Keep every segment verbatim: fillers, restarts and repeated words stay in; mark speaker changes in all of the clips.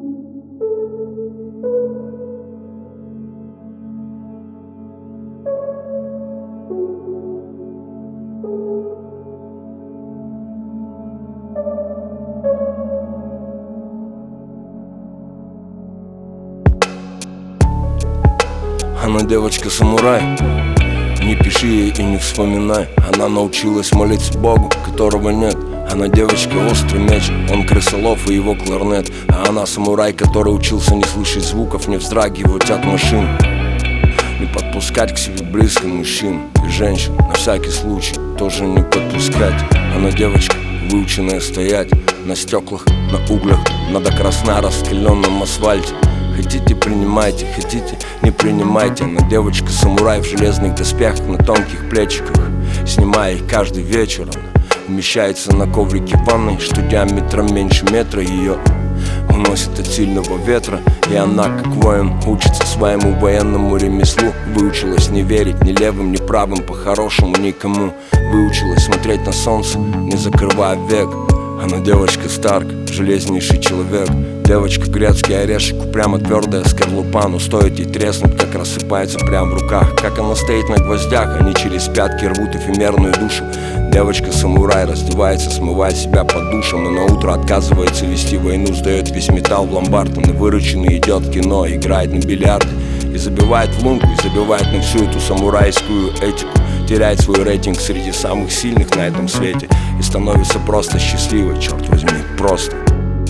Speaker 1: Она девочка-самурай, не пиши ей и не вспоминай. Она научилась молиться Богу, которого нет. Она девочка-острый меч, он крысолов и его кларнет. А она самурай, который учился не слышать звуков, не вздрагивать от машин, не подпускать к себе близко мужчин и женщин, на всякий случай тоже не подпускать. Она девочка, выученная стоять на стеклах, на углях, на до красна раскаленном асфальте. Хотите, принимайте, хотите, не принимайте. Она девочка-самурай в железных доспехах, на тонких плечиках. Снимая их каждый вечер, она умещается на коврике в ванной, что диаметром меньше метра. Ее уносит от сильного ветра, и она, как воин, учится своему военному ремеслу. Выучилась не верить ни левым, ни правым, по-хорошему никому. Выучилась смотреть на солнце, не закрывая век. Она девочка Старк, железнейший человек. Девочка грецкий орешек, упрямо твердая скорлупа. Но стоит ей треснуть, как рассыпается прямо в руках. Как она стоит на гвоздях, они через пятки рвут эфемерную душу. Девочка-самурай раздевается, смывает себя под душем, и на утро отказывается вести войну. Сдает весь металл в ломбард, и вырученный идет в кино, играет на бильярде и забивает в лунку, и забивает на всю эту самурайскую этику. Теряет свой рейтинг среди самых сильных на этом свете и становится просто счастливой, черт возьми, просто.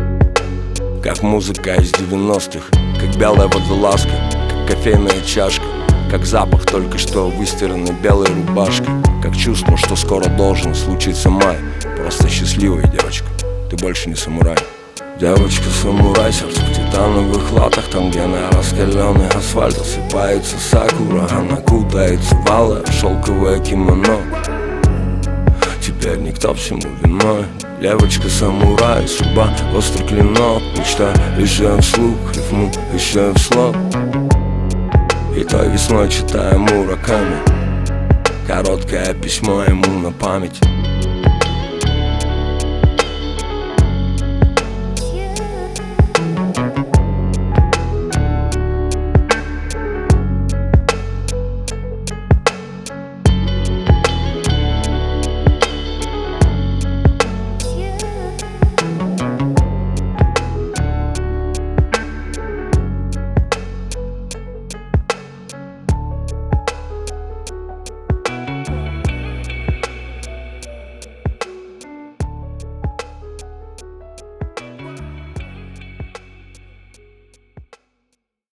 Speaker 1: Как музыка из девяностых, как белая водолазка, как кофейная чашка, как запах только что выстиранной белой рубашки, как чувство, что скоро должен случиться май. Просто счастливая девочка, ты больше не самурай. Девочка-самурай, сердце в титановых латах, там, где на раскаленный асфальт осыпается сакура. Она кутается в алое шелковое кимоно. Теперь никто всему виной. Девочка-самурай, судьба острый клинок. Мечта еще вслух, рифму еще вслух. И той весной читаю Мураками, короткое письмо ему на память.